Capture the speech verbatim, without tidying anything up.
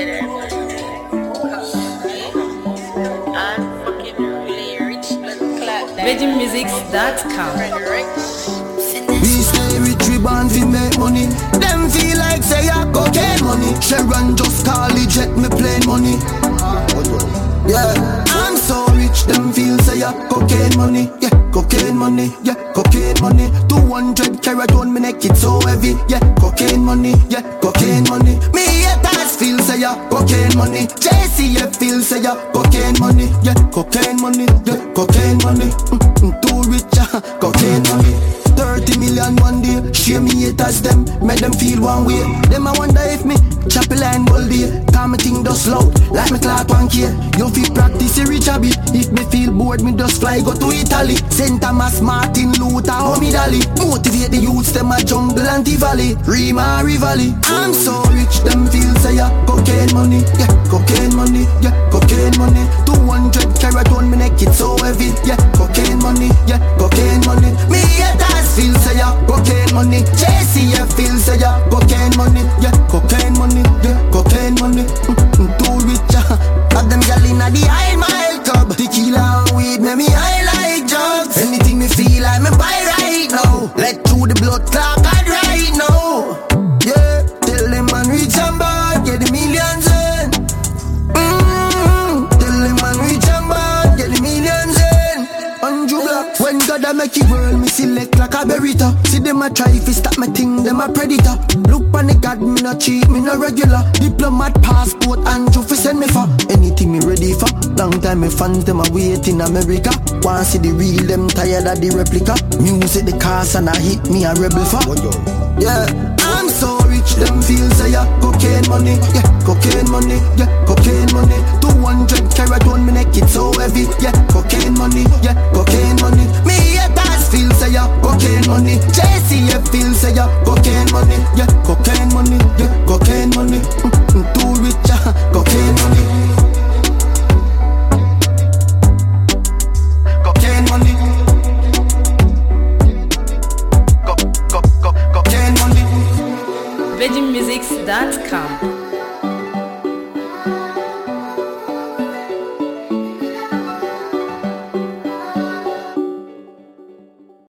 Virgin Musics dot com. We stay rich, we born fi make money. Them feel like say I cocaine money. Sharon just call it jet, me plain money. Yeah, I'm so rich, them feel say I cocaine money. Yeah, cocaine money, yeah, cocaine money. Two hundred carat on me neck, it's so heavy. Yeah, cocaine money, yeah, cocaine money. Me haters feel say I cocaine money. J C F feel say I cocaine money. Yeah, cocaine money, yeah, cocaine money. Mm-hmm. Too rich, uh, cocaine money. Thirty million one day, share me haters them, make them feel one way. Them I wonder if me chop a line all day. Cause me think just loud, like me clock one K. You feel practice a rich a bit. If me feel bored, me just fly go to Italy. Saint Thomas, Martin Luther, Muhammad Ali. Motivate the youths, them a jungle and Tivoli, Rima, Rivali. I'm so rich, them feel say ya cocaine money, yeah, cocaine money, yeah, cocaine money. Two hundred carat on me neck, it's so heavy, yeah, cocaine money, yeah, cocaine money. Me haters feel say ya cocaine money. J C F feel say ya cocaine money, yeah, cocaine money, yeah, cocaine money. Mm-hmm. Too rich, uh, have them gal inna the high mile club. Tequila and weed, make me high like drugs. Anything me feel like me buy right now. Let through the blood clot God right now. Yeah, tell them man reach and bad, get the millions in. Mm-hmm. Tell them man reach and bad, get the millions in. Andrew Black, when God a make it world, me select like a berita. See them a try if stop my thing, them a predator. Look on the God, me no cheat, me no regular. Diplomat, passport, Andrew fi send me for anything me ready for. Long time me fans them a wait in America. Want see the real, them tired of the replica. Music the cars and I hit me a rebel for. Yeah, I'm so rich, them feel say ya cocaine money, yeah, cocaine money, yeah, cocaine money. Two hundred carat on me neck, it's so heavy, yeah, cocaine money, yeah, cocaine money. Me haters feel say ya cocaine money. J C F feel say ya cocaine money, yeah, cocaine money, yeah, cocaine money. Mm-hmm. Too rich, uh, cocaine money. Cocaine money. Co- co- co- cocaine money. Virgin Musics dot com.